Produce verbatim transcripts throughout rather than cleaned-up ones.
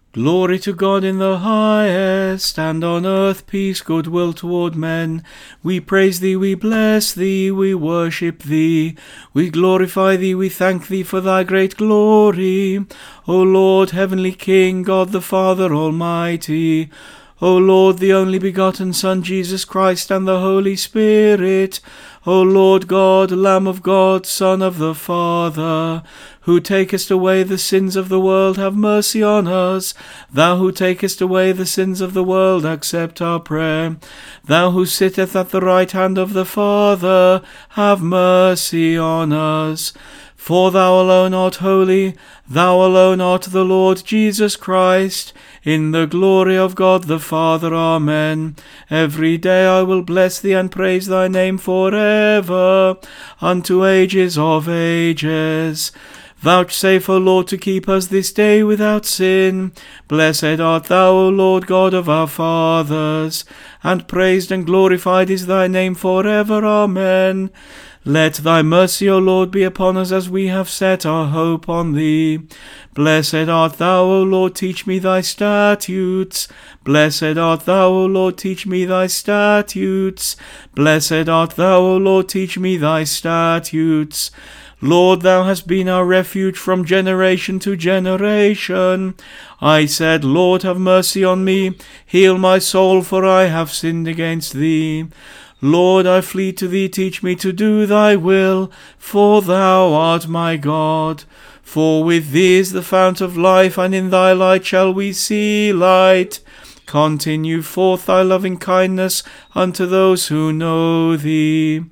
Glory to God in the highest, and on earth peace, goodwill toward men. We praise thee, we bless thee, we worship thee. We glorify thee, we thank thee for thy great glory. O Lord, heavenly King, God the Father Almighty. O Lord, the only begotten Son, Jesus Christ, and the Holy Spirit. O Lord God, Lamb of God, Son of the Father, who takest away the sins of the world, have mercy on us. Thou who takest away the sins of the world, accept our prayer. Thou who sittest at the right hand of the Father, have mercy on us. For thou alone art holy, thou alone art the Lord Jesus Christ, in the glory of God the Father. Amen. Every day I will bless thee and praise thy name for ever, unto ages of ages. Vouchsafe, O Lord, to keep us this day without sin. Blessed art thou, O Lord God of our fathers, and praised and glorified is thy name for ever. Amen. Let thy mercy, O Lord, be upon us as we have set our hope on thee. Blessed art thou, O Lord, teach me thy statutes. Blessed art thou, O Lord, teach me thy statutes. Blessed art thou, O Lord, teach me thy statutes. Lord, thou hast been our refuge from generation to generation. I said, Lord, have mercy on me. Heal my soul, for I have sinned against thee. Lord, I flee to thee, teach me to do thy will, for thou art my God. For with thee is the fount of life, and in thy light shall we see light. Continue forth thy loving kindness unto those who know thee.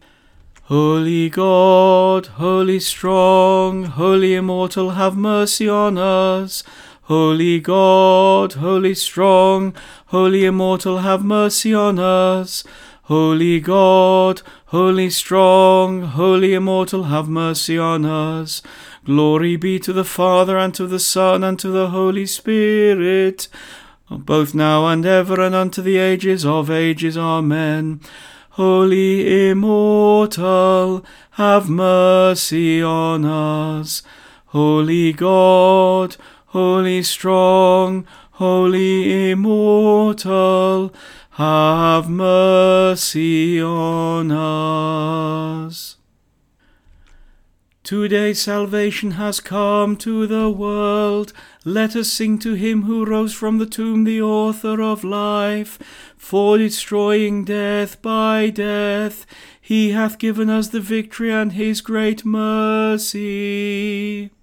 Holy God, holy strong, holy immortal, have mercy on us. Holy God, holy strong, holy immortal, have mercy on us. Holy God, holy strong, holy immortal, have mercy on us. Glory be to the Father, and to the Son, and to the Holy Spirit, both now and ever, and unto the ages of ages. Amen. Holy immortal, have mercy on us. Holy God, holy strong, holy immortal, have mercy on us. Today salvation has come to the world. Let us sing to him who rose from the tomb, the author of life. For destroying death by death, he hath given us the victory and his great mercy.